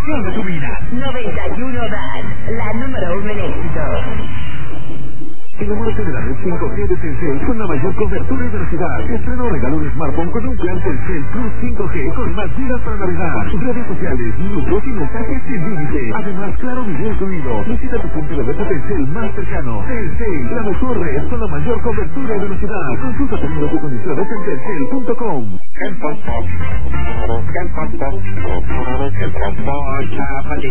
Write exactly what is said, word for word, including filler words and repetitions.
diversión de tu vida. noventa y uno DAS, la número uno en éxito. Enamórate de la red cinco G de Telcel con la mayor cobertura y velocidad. Estrena o regala un smartphone con un plan Telcel Plus cinco G con más gigas para navegar. Redes sociales, minutos y mensajes sin límite. Además, claro video incluido. Visita tu punto de venta Telcel más cercano. Telcel, la mejor red con la mayor cobertura y velocidad. Consulta términos y condiciones en telcel punto com.